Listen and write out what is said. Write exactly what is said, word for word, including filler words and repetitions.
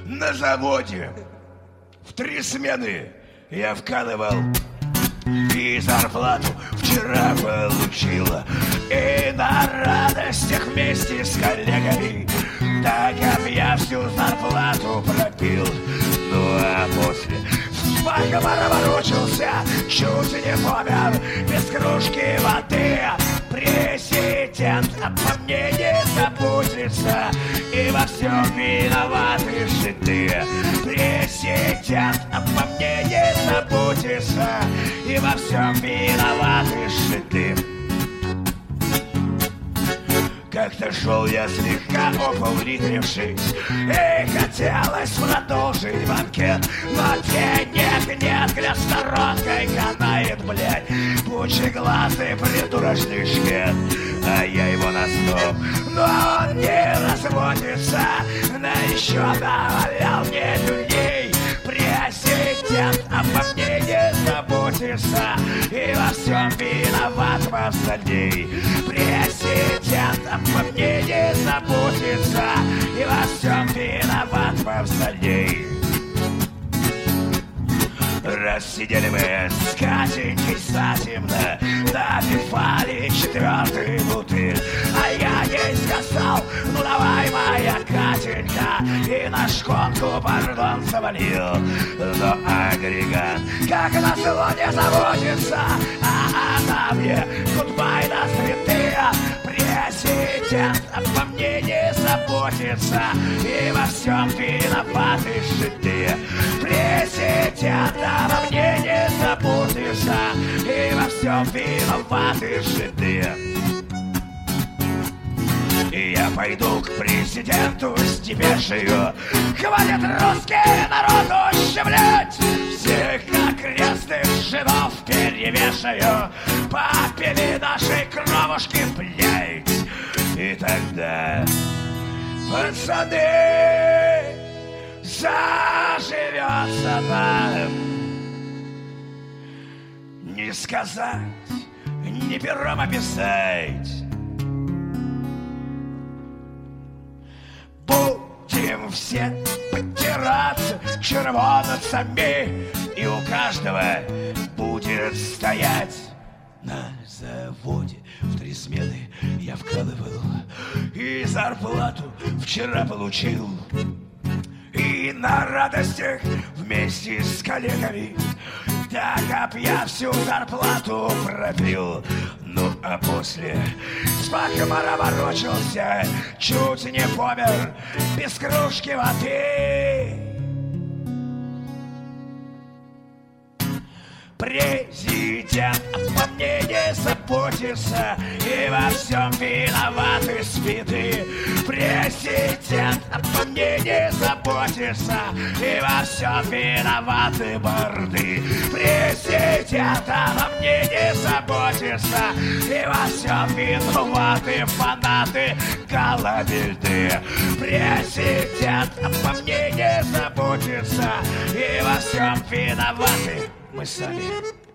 на заводе в три смены я вкалывал и зарплату вчера получила. И на радостях вместе с коллегами так как я всю зарплату пропил. Ну а после с баком ворочался, чуть не помер, без кружки воды. Президент обо мне не заботится, и во всем виноваты же ты. Президент обо мне не заботится, и во всем виноваты же ты. Как-то шел я слегка опулитрившись, и хотелось продолжить банкет, но денег нет, грязь-сторонкой канает, блядь, пучеглазый придурочный шкет. А я его на стоп, но он не разводится, да еще навалял мне людей. Президент обо мне не заботится, и во всем виноват мавзолей. Президент обо мне не заботится, и во всем виноват мавзолей. Рассидели мы с Катенькой затемно, допивали четвертый бутыль, а я ей сказал: ну давай, моя Катенька, и на шконку, пардон, завалил. Но агрегат, как назло, не заводится, а она мне гудбай на святые. Президент обо мне не заботится, и во всем виноваты же ты. Президент обо мне не заботится, и во всем виноваты же ты. И я пойду к президенту с депешею: хватит русский народ ущемлять, всех окрестных жидов перевешаю, попили нашей кровушки, блядь. И тогда, пацаны, заживется нам. Не сказать, ни пером описать. Будем все подтираться червонцами, и у каждого будет стоять на заводе в три смены я вкалывал, и зарплату вчера получил. И на радостях вместе с коллегами так как я всю зарплату пропил. Ну а после с баком ворочался, чуть не помер, без кружки воды. Президент обо мне не заботится, и во всем виноваты спиды. Президент обо мне не заботится, и во всем виноваты борды. Президент обо мне не заботится, и во всем виноваты фанаты Галабельды. Президент обо мне не заботится, и во всем виноваты мы сами.